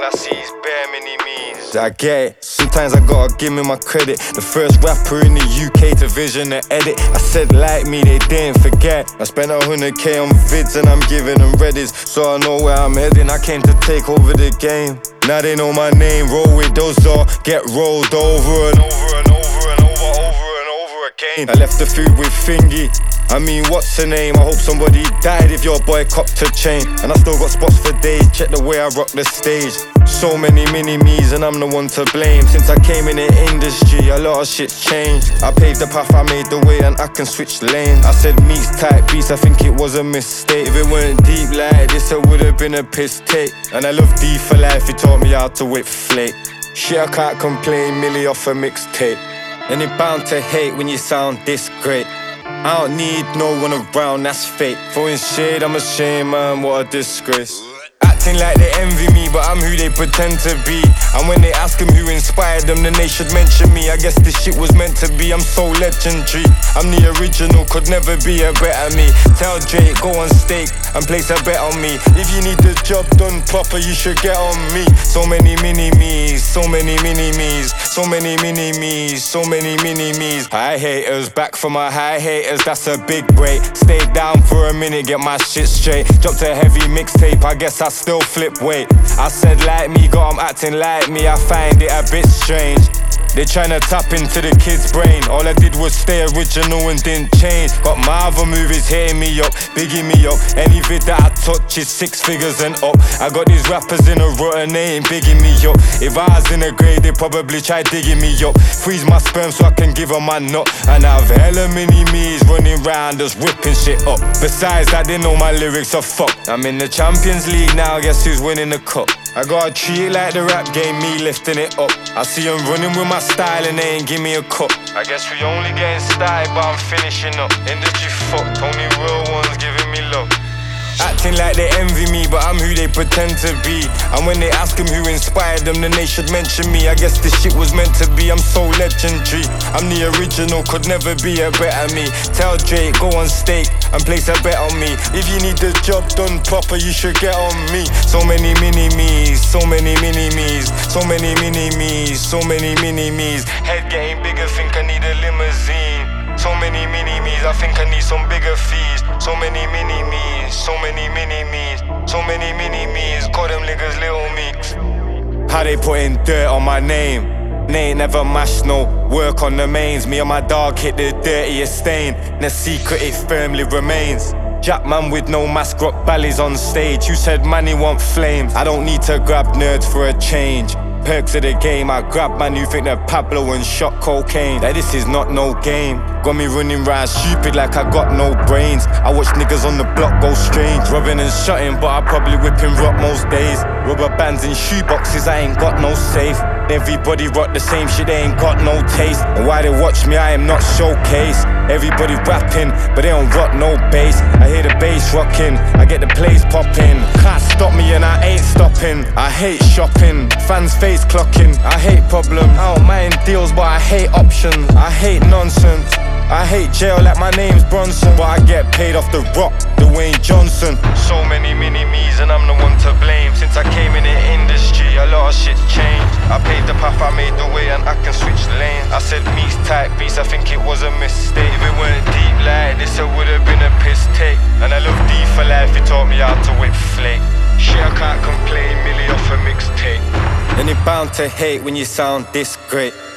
I see is bare mini-me's. I get it, sometimes I gotta give me my credit. The first rapper in the UK to vision and edit. I said like me, they didn't forget. I spent 100k on vids and I'm giving them readies, so I know where I'm heading. I came to take over the game. Now they know my name, roll with those or get rolled over and over and over and over again. I left the food with Fingy, I mean what's her name? I hope somebody died if your boy copped a chain. And I still got spots for days, check the way I rock the stage. So many mini-me's and I'm the one to blame. Since I came in the industry, a lot of shit's changed. I paved the path, I made the way and I can switch lanes. I said meets type beats, I think it was a mistake. If it weren't deep like this, it would've been a piss take. And I love D for life, he taught me how to whip flake. Shit, I can't complain, Millie off a mixtape. And you're bound to hate when you sound this great. I don't need no one around, that's fake. Throwing shade, I'm ashamed, man, what a disgrace. Acting like they envy me, but I'm who they pretend to be. And when they ask them who inspired them, then they should mention me. I guess this shit was meant to be, I'm so legendary. I'm the original, could never be a better me. Tell Drake, go on stake and place a bet on me. If you need the job done proper, you should get on me. So many mini-me's, so many mini-me's, so many mini-me's, so many mini-me's. High haters, back for my high haters, that's a big break. Stay down for a minute, get my shit straight. Dropped a heavy mixtape, I guess I still flip weight. I said like me, got 'em acting like me, I find it a bit strange. They tryna tap into the kid's brain. All I did was stay original and didn't change. Got my other movies hitting me up, bigging me up. Any vid that I touch is 6 figures and up. I got these rappers in a rut and they ain't bigging me up. If I was in a grave, they probably try digging me up. Freeze my sperm so I can give 'em my nut. And I've hella mini-me's running round just whipping shit up. Besides that, they know my lyrics are fucked. I'm in the Champions League now, guess who's winning the cup? I gotta treat it like the rap game, me lifting it up. I see 'em running with my style and they ain't give me a cup. I guess we only getting started, but I'm finishing up. Industry fucked, only real ones giving me love. Acting like they envy me, but I'm who they pretend to be. And when they ask them who inspired them, then they should mention me. I guess this shit was meant to be, I'm so legendary. I'm the original, could never be a better me. Tell Drake, go on stake and place a bet on me. If you need the job done proper, you should get on me. So many mini-me's, so many mini-me's, so many mini-me's, so many mini-me's. Head getting bigger, think I need a limousine. So many mini-me's, I think I need some bigger fees. So many mini-me's, so many mini-me's, so many mini-me's. Call them niggas little meeks. How they putting dirt on my name? They ain't never mashed no work on the mains. Me and my dog hit the dirtiest stain. The secret, it firmly remains. Jackman with no mask, rock ballys on stage. You said man, he want flames. I don't need to grab nerds for a change. Perks of the game, I grab man who think they're Pablo and shot cocaine. Like this is not no game. Got me running round stupid like I got no brains. I watch niggas on the block go strange. Robbing and shutting, but I probably whipping rock most days. Rubber bands in shoeboxes, I ain't got no safe. Everybody rock the same shit, they ain't got no taste. And why they watch me, I am not showcase. Everybody rapping, but they don't rock no bass. I hear the bass rocking, I get the place popping. Can't stop me and I ain't stopping. I hate shopping, fans face clocking. I hate problems, I don't mind deals, but I hate options. I hate nonsense. I hate jail like my name's Bronson, but I get paid off the rock, Dwayne Johnson. So many mini-me's and I'm the one to blame. Since I came in the industry, a lot of shit's changed. I paved the path, I made the way and I can switch lanes. I said meets type beats, I think it was a mistake. If it weren't deep like this, it would've been a piss take. And I love D for life, he taught me how to whip flake. Shit, I can't complain, Millie off a mixtape. And you're bound to hate when you sound this great.